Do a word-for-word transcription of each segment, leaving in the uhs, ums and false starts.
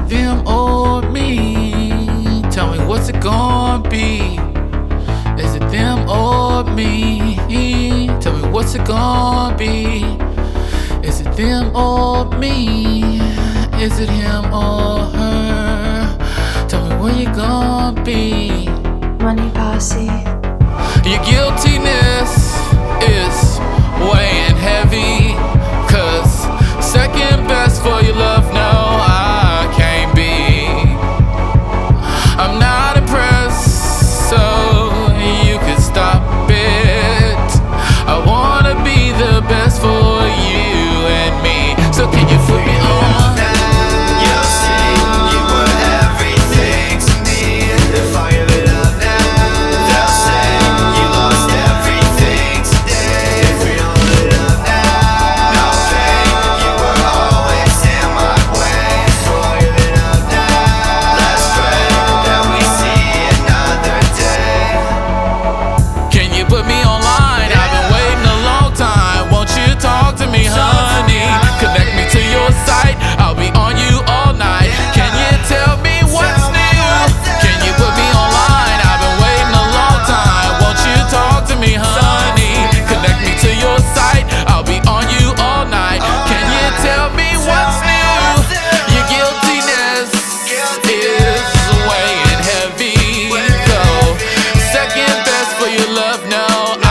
them or me? Tell me what's it gonna be? Is it them or me? Tell me what's it gonna be? Is it them or me? Is it him or her? Tell me where you gonna be? Money Posse. Your guiltiness is weighing heavy, 'cause second best for your love, no, I can't be. I'm not impressed, so you can stop it. I wanna be the best for you and me, so can you put me on? Put me online, I've been waiting a long time. Won't you talk to me, honey? Connect me to your site, I'll be on you all night. Can you tell me what's new? Can you put me online? I've been waiting a long time. Won't you talk to me, honey? Connect me to your site, I'll be on you all night. Can you tell me what's new? Your guiltiness is weighing heavy. Go second best for your love, no,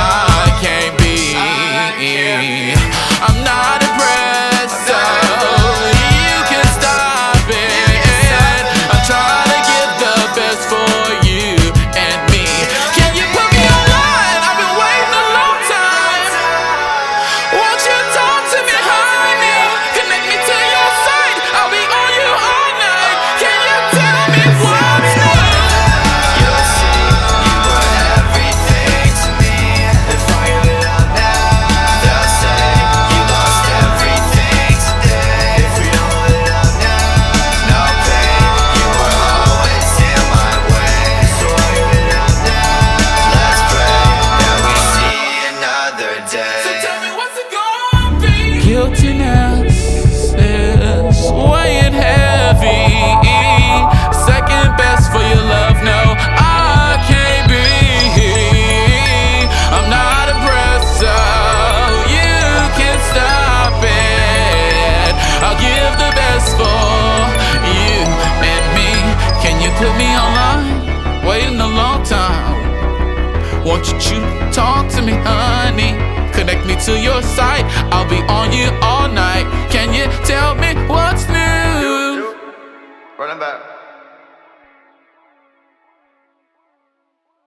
I'm not impressed, so you can stop it. I'm trying to give the best for you and me. Can you put me online? I've been waiting a long time. Won't you talk to me, honey? Connect me to your site, I'll be on you all night. Can you tell me what's new? Guiltiness is weighing heavy. Second best for your love, no, I can't be. I'm not impressed, so you can stop it. I'll give the best for you and me. Can you put me online? Waiting a long time. Won't you talk to me, honey? Connect me to your site, I'll be on you all night. Can you tell me what's new? Run it back.